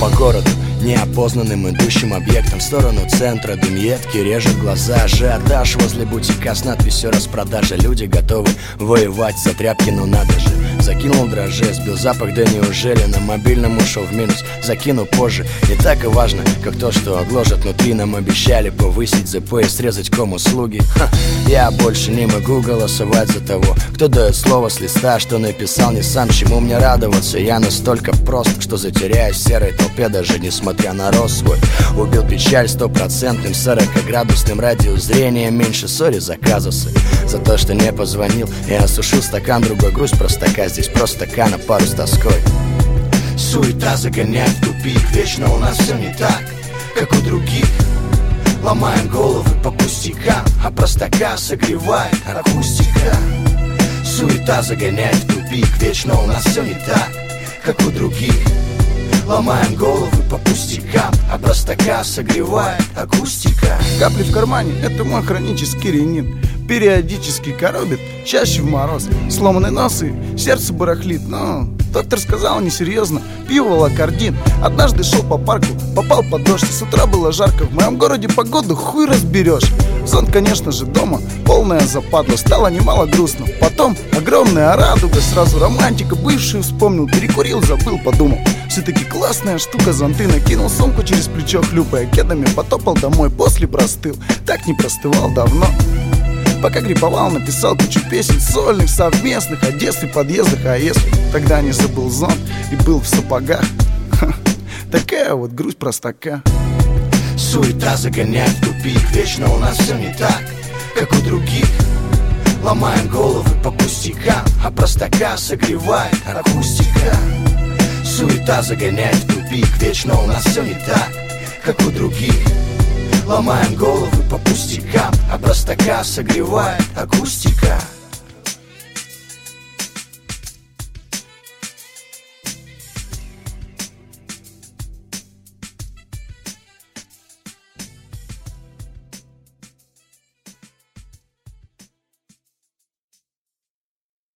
по городу, неопознанным идущим объектом в сторону центра. Дым едкий режет глаза, ажиотаж возле бутика с надписью «Распродажа». Люди готовы воевать за тряпки, но надо же. Закинул дрожжи, сбил запах, да неужели на мобильном ушел в минус? Закину позже, не так и важно, как то, что отложат внутри. Нам обещали повысить ЗП и срезать ком-услуги. Я больше не могу голосовать за того, кто дает слово с листа, что написал не сам. Чему мне радоваться? Я настолько прост, что затеряюсь в серой толпе, даже несмотря на рост свой. Убил печаль 100%, 40-градусным радиус зрения. Меньше сори заказался за то, что не позвонил. Я осушил стакан, другой груз простака. Здесь просто на пару с тоской. Суета загоняет в тупик, вечно у нас все не так, как у других. Ломаем головы по пустякам, а простака согревает акустика. Суета загоняет в тупик, вечно у нас все не так, как у других. Ломаем головы по пустякам, а простака согревает акустика. Капли в кармане — это мой хронический ринит. Периодически коробит, чаще в мороз. Сломанные носы, сердце барахлит. Но доктор сказал несерьезно, пью волокордин. Однажды шел по парку, попал под дождь. С утра было жарко, в моем городе погоду хуй разберешь. Зонт, конечно же, дома, полная западла. Стало немало грустно, потом огромная радуга. Сразу романтика бывшую вспомнил. Перекурил, забыл, подумал, все-таки классная штука. Зонты накинул, сумку через плечо хлюпая кедами. Потопал домой, после простыл. Так не простывал давно. Пока гриповал, написал кучу песен сольных, совместных, о детстве, подъездах. А если тогда не забыл зонт и был в сапогах? Такая вот грусть простака. Суета загоняет в тупик, вечно у нас все не так, как у других. Ломаем головы по пустякам, а простака согревает акустика. Суета загоняет в тупик, вечно у нас все не так, как у других. Ломаем головы по пустякам, а простака согревает акустика.